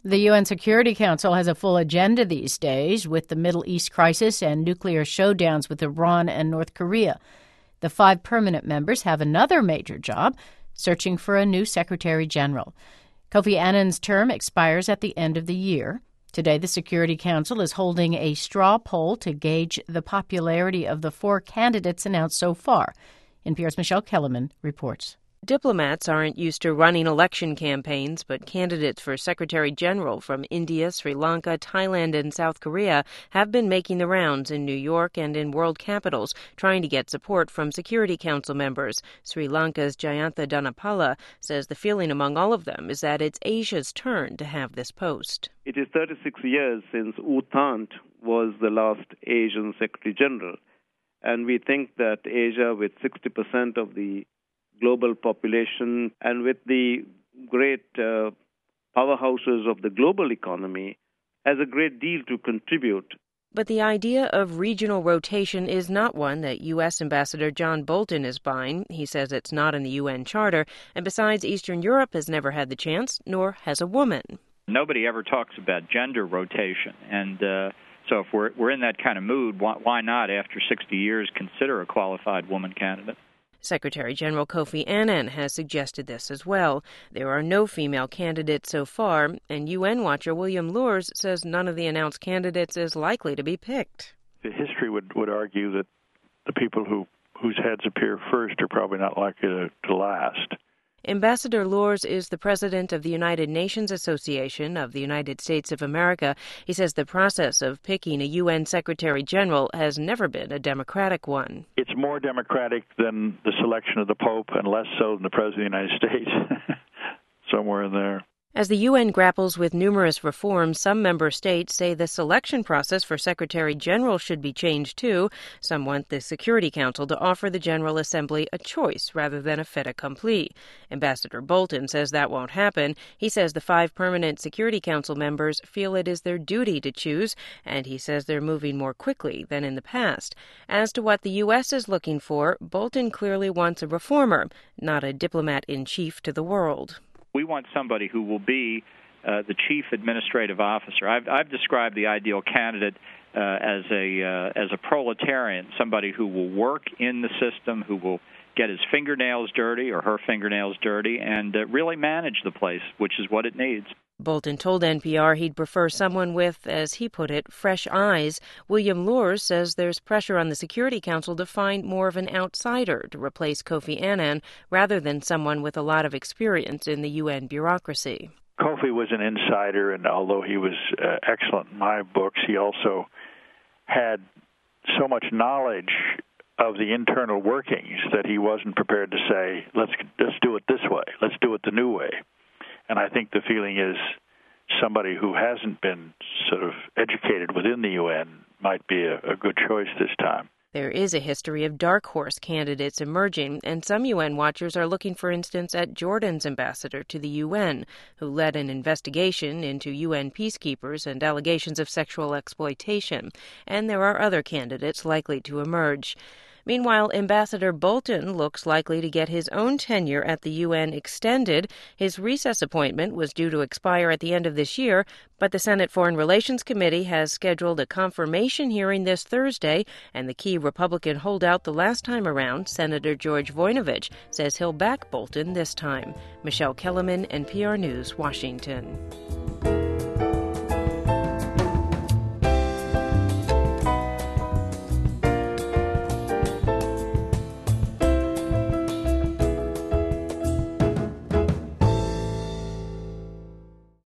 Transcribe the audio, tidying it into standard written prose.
The UN Security Council has a full agenda these days with the Middle East crisis and nuclear showdowns with Iran and North Korea. The 5 permanent members have another major job, searching for a new Secretary General. Kofi Annan's term expires at the end of the year. Today, the Security Council is holding a straw poll to gauge the popularity of the 4 candidates announced so far. NPR's Michelle Kellerman reports. Diplomats aren't used to running election campaigns, but candidates for Secretary General from India, Sri Lanka, Thailand, and South Korea have been making the rounds in New York and in world capitals, trying to get support from Security Council members. Sri Lanka's Jayantha Dhanapala says the feeling among all of them is that it's Asia's turn to have this post. It is 36 years since U Thant was the last Asian Secretary General, and we think that Asia, with 60% of the global population and with the great powerhouses of the global economy, has a great deal to contribute. But the idea of regional rotation is not one that U.S. Ambassador John Bolton is buying. He says it's not in the UN Charter, and besides, Eastern Europe has never had the chance, nor has a woman. Nobody ever talks about gender rotation, and so if we're in that kind of mood, why not, after 60 years, consider a qualified woman candidate? Secretary General Kofi Annan has suggested this as well. There are no female candidates so far, and UN watcher William Lures says none of the announced candidates is likely to be picked. The history would argue that the people whose heads appear first are probably not likely to last. Ambassador Lures is the president of the United Nations Association of the United States of America. He says the process of picking a UN Secretary General has never been a democratic one. It's more democratic than the selection of the Pope and less so than the President of the United States. Somewhere in there. As the UN grapples with numerous reforms, some member states say the selection process for Secretary General should be changed too. Some want the Security Council to offer the General Assembly a choice rather than a fait accompli. Ambassador Bolton says that won't happen. He says the 5 permanent Security Council members feel it is their duty to choose, and he says they're moving more quickly than in the past. As to what the U.S. is looking for, Bolton clearly wants a reformer, not a diplomat-in-chief to the world. We want somebody who will be the chief administrative officer. I've described the ideal candidate as a proletarian, somebody who will work in the system, who will get his fingernails dirty or her fingernails dirty, and really manage the place, which is what it needs. Bolton told NPR he'd prefer someone with, as he put it, fresh eyes. William Lures says there's pressure on the Security Council to find more of an outsider to replace Kofi Annan rather than someone with a lot of experience in the UN bureaucracy. Kofi was an insider, and although he was excellent in my books, he also had so much knowledge of the internal workings that he wasn't prepared to say, let's do it this way, let's do it the new way. And I think the feeling is somebody who hasn't been sort of educated within the UN might be a good choice this time. There is a history of dark horse candidates emerging, and some UN watchers are looking, for instance, at Jordan's ambassador to the UN, who led an investigation into UN peacekeepers and allegations of sexual exploitation. And there are other candidates likely to emerge. Meanwhile, Ambassador Bolton looks likely to get his own tenure at the UN extended. His recess appointment was due to expire at the end of this year, but the Senate Foreign Relations Committee has scheduled a confirmation hearing this Thursday, and the key Republican holdout the last time around, Senator George Voinovich, says he'll back Bolton this time. Michelle Kellerman, NPR News, Washington.